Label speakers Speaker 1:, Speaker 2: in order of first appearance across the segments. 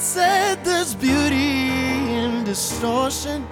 Speaker 1: said there's beauty in distortion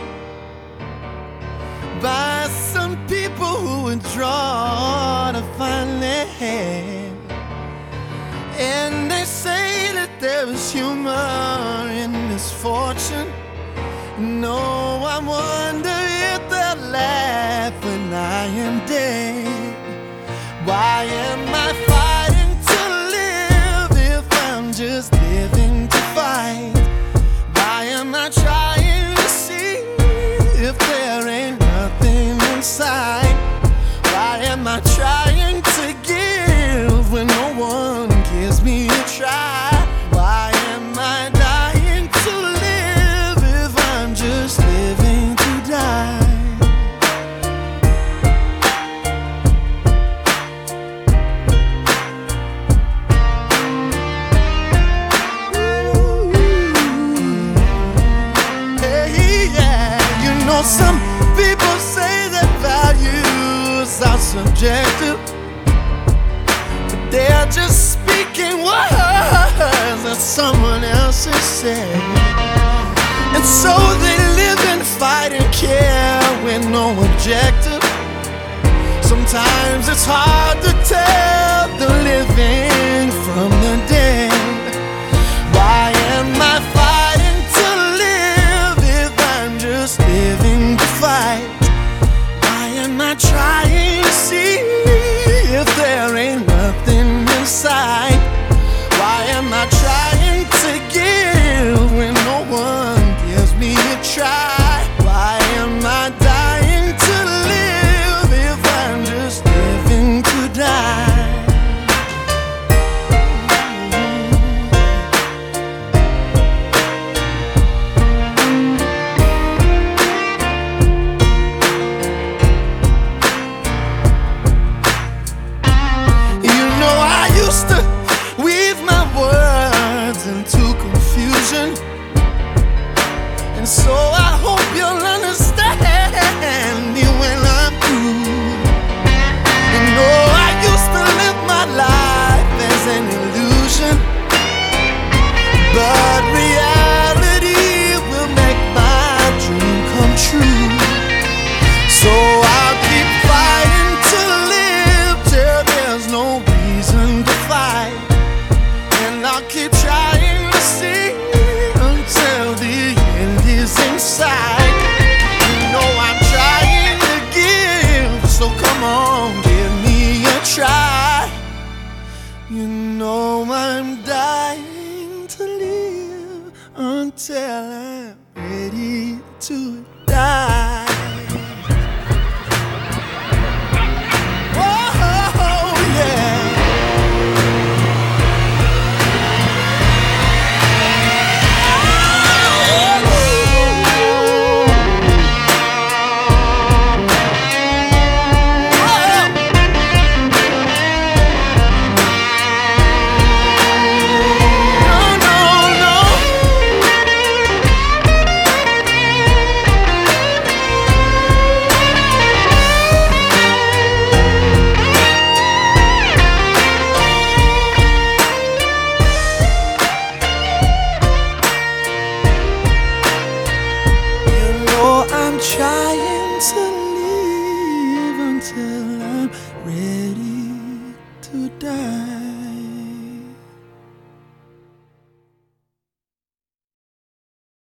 Speaker 1: by some people who would draw to find their hand. And they say that there is humor in misfortune. No, I wonder if they'll laugh when I am dead. Why am I fighting to live if I'm just living to fight? Why am I trying to see if there ain't nothing inside? Why am I trying to give when no one gives me a try? Why am I dying to live if I'm just living to die? Some people say that values are subjective, but they're just speaking words that someone else has said. And so they live and fight and care with no objective. Sometimes it's hard to tell the living from the dead. Why am I fighting to live if I'm just living to fight? Why am I trying to see if there ain't nothing inside? Why am I trying to give when no one gives me a try? Why am I dying to live if I'm just living to die? And so I hope you'll understand me when I'm through. You know I used to live my life as an illusion, but reality will make my dream come true. So I'll keep fighting to live till there's no reason to fight. And I'll keep trying to see until the end is inside. You know I'm trying to give, so come on, give me a try. You know I'm dying to live until I'm ready to die. Trying to live until I'm ready to die.